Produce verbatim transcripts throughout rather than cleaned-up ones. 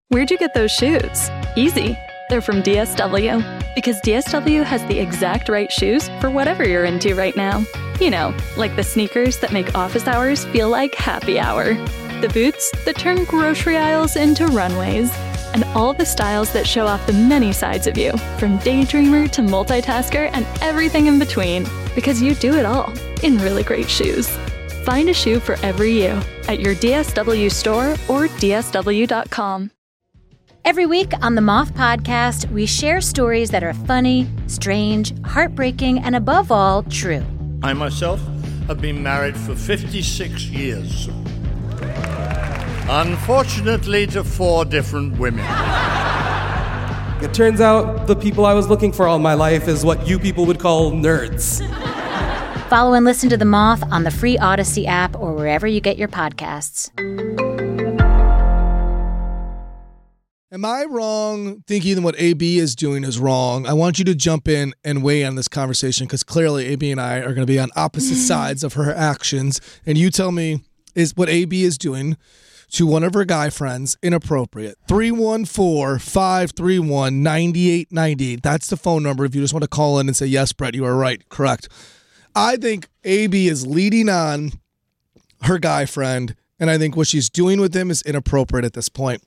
Where'd you get those shoes? Easy. They're from D S W. Because D S W has the exact right shoes for whatever you're into right now. You know, like the sneakers that make office hours feel like happy hour. The boots that turn grocery aisles into runways. And all the styles that show off the many sides of you, from daydreamer to multitasker and everything in between. Because you do it all in really great shoes. Find a shoe for every you at your D S W store or D S W dot com. Every week on the Moth Podcast, we share stories that are funny, strange, heartbreaking, and above all, true. I myself have been married for fifty-six years. Unfortunately, to four different women. It turns out the people I was looking for all my life is what you people would call nerds. Follow and listen to The Moth on the free Odyssey app or wherever you get your podcasts. Am I wrong thinking that what A B is doing is wrong? I want you to jump in and weigh in on this conversation because clearly A B and I are going to be on opposite sides of her actions. And you tell me, is what A B is doing to one of her guy friends inappropriate? three one four, five three one, nine eight nine eight. That's the phone number if you just want to call in and say, yes, Brett, you are right. Correct. I think A B is leading on her guy friend, and I think what she's doing with him is inappropriate at this point.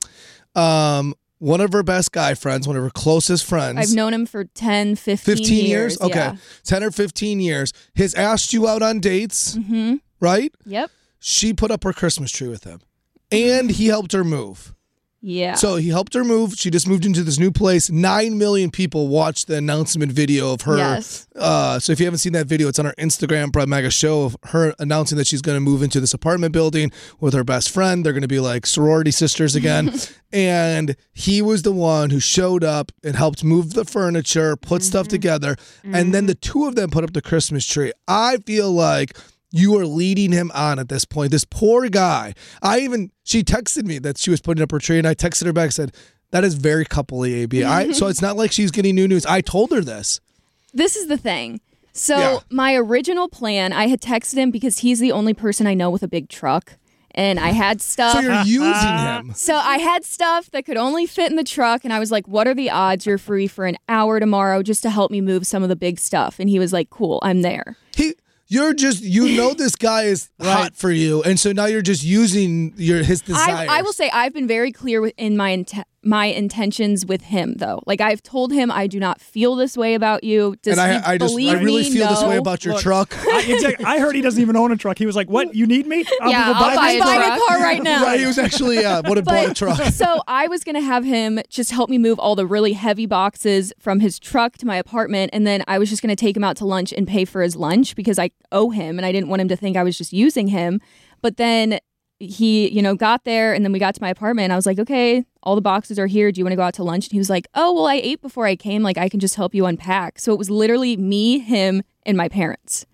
Um, one of her best guy friends, one of her closest friends. I've known him for ten, fifteen, fifteen years. years. Okay. Yeah. ten or fifteen years. Has asked you out on dates, Mm-hmm. right? Yep. She put up her Christmas tree with him and he helped her move. Yeah. So he helped her move. She just moved into this new place. Nine million people watched the announcement video of her. Yes. Uh, so if you haven't seen that video, it's on our Instagram, Brett Mega Show, of her announcing that she's going to move into this apartment building with her best friend. They're going to be like sorority sisters again. And he was the one who showed up and helped move the furniture, put mm-hmm. stuff together. Mm-hmm. And then the two of them put up the Christmas tree. I feel like you are leading him on at this point. This poor guy. I even, she texted me that she was putting up her tree, and I texted her back and said, that is very coupley, A B. I, so it's not like she's getting new news. I told her this. This is the thing. So Yeah. my original plan, I had texted him because he's the only person I know with a big truck. And I had stuff. So you're using him. So I had stuff that could only fit in the truck. And I was like, what are the odds you're free for an hour tomorrow just to help me move some of the big stuff? And he was like, cool, I'm there. He, you're just, you know, this guy is hot for you. And so now you're just using your his desires. I, I will say I've been very clear with, in my int- my intentions with him, though. Like, I've told him I do not feel this way about you. Does and I, he I just, believe I really me? feel No. this way about your Look, truck. I, exactly, I heard he doesn't even own a truck. He was like, what, you need me? I'll Yeah, go I'll buy, this buy truck." a car right now. Right, he was actually, yeah, would have bought a But- truck. So I was going to have him just help me move all the really heavy boxes from his truck to my apartment. And then I was just going to take him out to lunch and pay for his lunch because I owe him and I didn't want him to think I was just using him. But then he, you know, got there and then we got to my apartment and I was like, okay, all the boxes are here. Do you want to go out to lunch? And he was like, oh, well, I ate before I came. Like, I can just help you unpack. So it was literally me, him, and my parents.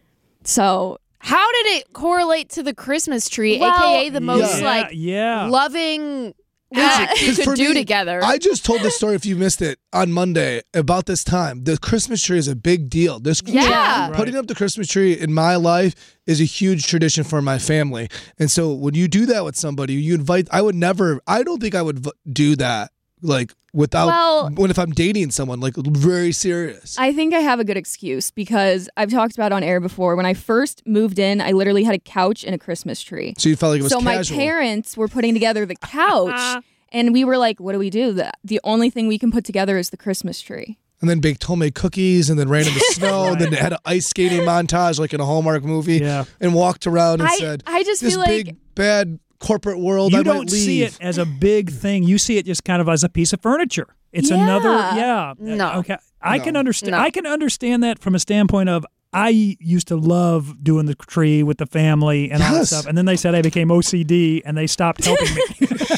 So how did it correlate to the Christmas tree, Well, aka the most Yeah, like yeah. loving Yeah. music you 'Cause could for do me, together? I just told this story if you missed it on Monday about this time. The Christmas tree is a big deal. This Yeah. Right. Putting up the Christmas tree in my life is a huge tradition for my family. And so when you do that with somebody, you invite, I would never, I don't think I would v- do that like without, Well- when if I'm dating someone, like very serious. I think I have a good excuse because I've talked about on air before. When I first moved in, I literally had a couch and a Christmas tree. so you felt like it was So casual. my parents were putting together the couch, and we were like, what do we do? The, the only thing we can put together is the Christmas tree. And then baked homemade cookies and then ran in the snow. And then they had an ice skating montage like in a Hallmark movie. Yeah. And walked around and I- said, I just this feel like- big, bad corporate world, You I don't might see leave. it as a big thing. You see it just kind of as a piece of furniture. It's Yeah. another, yeah. No. Okay. I No. can understand. No. I can understand that from a standpoint of I used to love doing the tree with the family and all that Yes. stuff. And then they said I became O C D and they stopped helping me.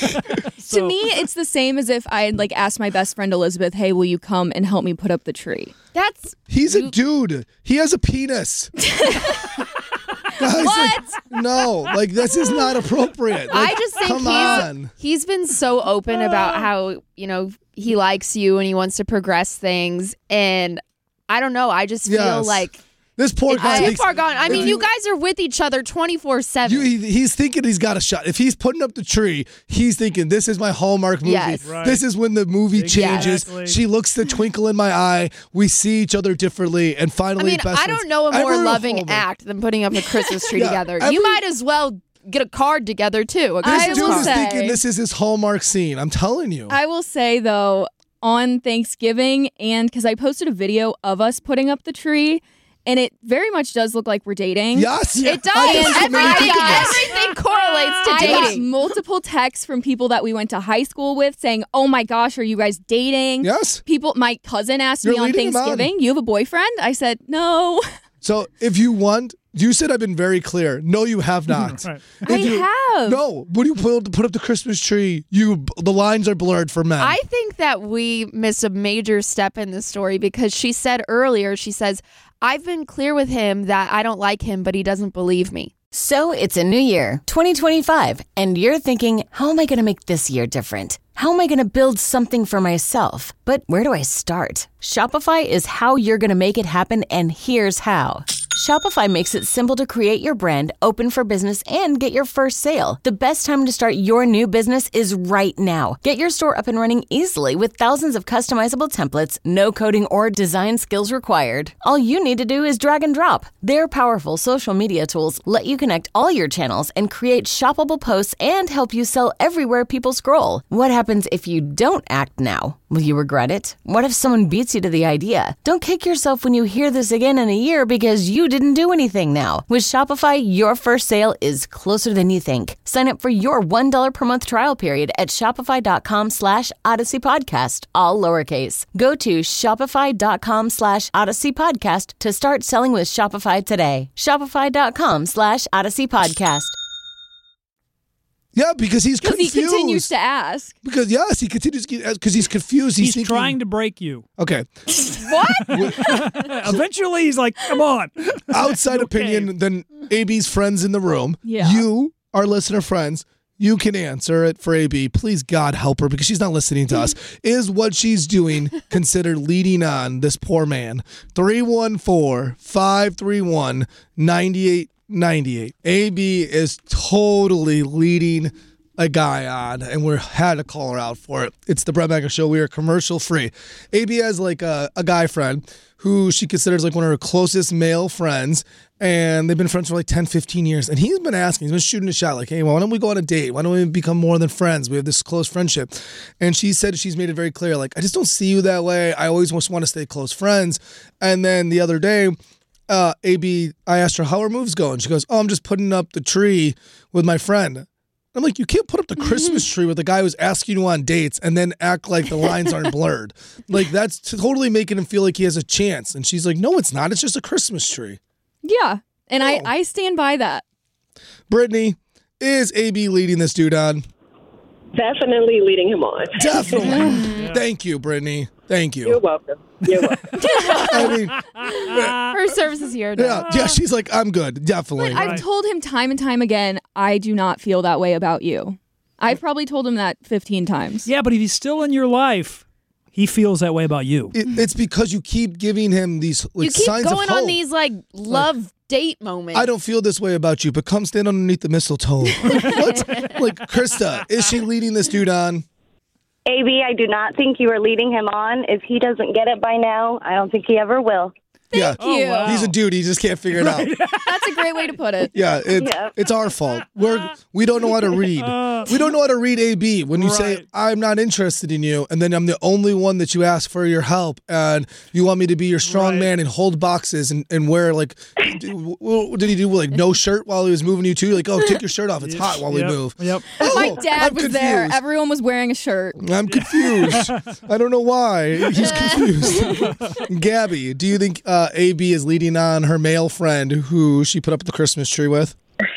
To me, it's the same as if I had like asked my best friend Elizabeth, hey, will you come and help me put up the tree? That's He's a dude. He has a penis. Guys, What? Like, no, like this is not appropriate. Like, I just think come he's on. he's been so open about how, you know, he likes you and he wants to progress things, and I don't know, I just feel Yes. like This poor guy. Too thinks- far gone. I if mean, you guys are with each other twenty-four seven. You, he, he's thinking he's got a shot. If he's putting up the tree, he's thinking, this is my Hallmark movie. Yes. Right. This is when the movie changes. Exactly. She looks the twinkle in my eye. We see each other differently. And I finally, mean, best I friends. don't know a I more remember loving Hallmark. act than putting up a Christmas tree Yeah, together. every- You might as well get a card together, too. A This I Christmas dude will is card. say- thinking this is his Hallmark scene. I'm telling you. I will say though, on Thanksgiving, and because I posted a video of us putting up the tree, and it very much does look like we're dating. yes. It does. I just Everything, remember thinking this. everything correlates to I got dating. multiple texts from people that we went to high school with saying, "Oh my gosh, are you guys dating?" Yes. People, my cousin asked You're me on leading him on. Thanksgiving, "You have a boyfriend?" I said, "No." So if you want, you said I've been very clear. No, you have not. Right. If I you- have. No, when you put, put up the Christmas tree, you the lines are blurred for men. I think that we missed a major step in this story because she said earlier, she says, I've been clear with him that I don't like him, but he doesn't believe me. So it's a new year, twenty twenty-five, and you're thinking, how am I going to make this year different? How am I going to build something for myself? But where do I start? Shopify is how you're going to make it happen, and here's how. Shopify makes it simple to create your brand, open for business, and get your first sale. The best time to start your new business is right now. Get your store up and running easily with thousands of customizable templates, no coding or design skills required. All you need to do is drag and drop. Their powerful social media tools let you connect all your channels and create shoppable posts and help you sell everywhere people scroll. What happens if you don't act now? Will you regret it? What if someone beats you to the idea? Don't kick yourself when you hear this again in a year because you didn't do anything now. With Shopify, your first sale is closer than you think. Sign up for your one dollar per month trial period at shopify.com slash Odyssey Podcast, all lowercase. Go to shopify.com slash Odyssey Podcast to start selling with Shopify today. Shopify.com slash Odyssey Podcast. yeah, because he's Because confused. he continues to ask. Because yes, he continues because he's confused. He's, He's thinking, trying to break you. Okay. Eventually, he's like, come on. Outside Okay. opinion than A B's friends in the room. Yeah. You, our listener friends, you can answer it for A B. Please, God, help her because she's not listening to us. Is what she's doing considered leading on this poor man? three one four, five three one, nine eight nine eight. A B is totally leading a guy on, and we had to call her out for it. It's the Brett Mega Show. We are commercial free. A B has like a, a guy friend who she considers like one of her closest male friends, and they've been friends for like ten, fifteen years. And he's been asking, he's been shooting a shot like, hey, why don't we go on a date? Why don't we become more than friends? We have this close friendship. And she said she's made it very clear, like, I just don't see you that way. I always just want to stay close friends. And then the other day, uh, A B, I asked her how her move's going. She goes, oh, I'm just putting up the tree with my friend. I'm like, you can't put up the Christmas tree with the guy who's asking you on dates and then act like the lines aren't blurred. Like, that's totally making him feel like he has a chance. And she's like, no, it's not. It's just a Christmas tree. Yeah. And I, Oh. I stand by that. Brittany, is A B leading this dude on? Definitely leading him on. Definitely. Thank you, Brittany. Thank you. You're welcome. You're welcome. I mean, Her service is here now. yeah, yeah, she's like, I'm good. Definitely. But I've told him time and time again, I do not feel that way about you. I've probably told him that fifteen times. Yeah, but if he's still in your life, he feels that way about you. It, it's because you keep giving him these like You keep signs going of hope. on these like love date moments. I don't feel this way about you, but come stand underneath the mistletoe. Like, what? Like, Krista, is she leading this dude on? A B, I do not think you are leading him on. If he doesn't get it by now, I don't think he ever will. yeah, Thank you. wow. he's a dude. He just can't figure it out. That's a great way to put it. Yeah, it, Yeah. it's our fault. We're we don't know how to read. We don't know how to read A B. When you say Right. I'm not interested in you, and then I'm the only one that you ask for your help, and you want me to be your strong Right. man and hold boxes and, and wear like, what did he do? Like no shirt while he was moving you too? Like, oh, take your shirt off. It's hot while Yep, we move. Yep. Oh, My dad I'm was there. confused. Everyone was wearing a shirt. I'm confused. I don't know why. He's confused. Gabby, do you think uh, A B is leading on her male friend who she put up the Christmas tree with?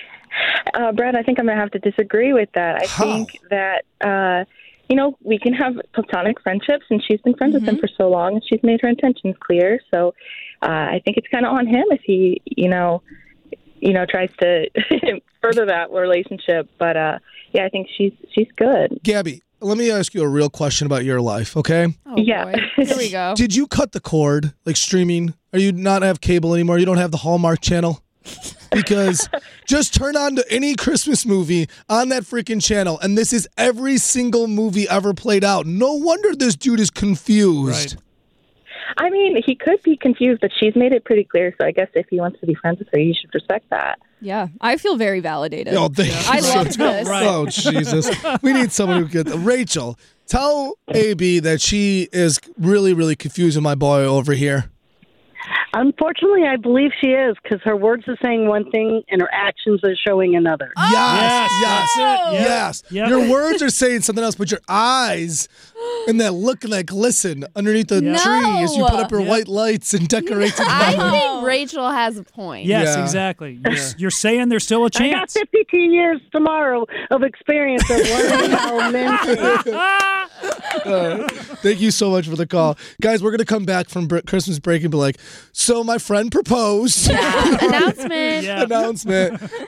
Uh, Brad, I think I'm going to have to disagree with that. I How? think that, uh, you know, we can have platonic friendships, and she's been friends with him for so long, and she's made her intentions clear. So uh, I think it's kind of on him if he, you know, you know, tries to further that relationship. But, uh, yeah, I think she's she's good. Gabby, let me ask you a real question about your life, okay? Oh, Yeah. boy. Here we go. Did you cut the cord, like streaming? Are you not have cable anymore? You don't have the Hallmark Channel? Because just turn on to any Christmas movie on that freaking channel, and this is every single movie ever played out. No wonder this dude is confused. Right. I mean, he could be confused, but she's made it pretty clear. So I guess if he wants to be friends with her, you should respect that. Yeah, I feel very validated. Oh, thank I you so love much. this. Right. Oh, Jesus. We need someone who gets... Rachel, tell A B that she is really, really confusing my boy over here. Unfortunately, I believe she is because her words are saying one thing and her actions are showing another. Yes, Yes, yes, that's it. Yep. yes. Yep. Your words are saying something else, but your eyes and that look and that glisten underneath the No. tree as you put up your Yep. white lights and decorate the I home. think Rachel has a point. Yes, Yeah. exactly. You're, you're saying there's still a I got chance. fifty-two years tomorrow of experience of learning how men think. Uh, thank you so much for the call. Guys, we're going to come back from br- Christmas break and be like, so my friend proposed. Yeah. Announcement. Yeah. Announcement.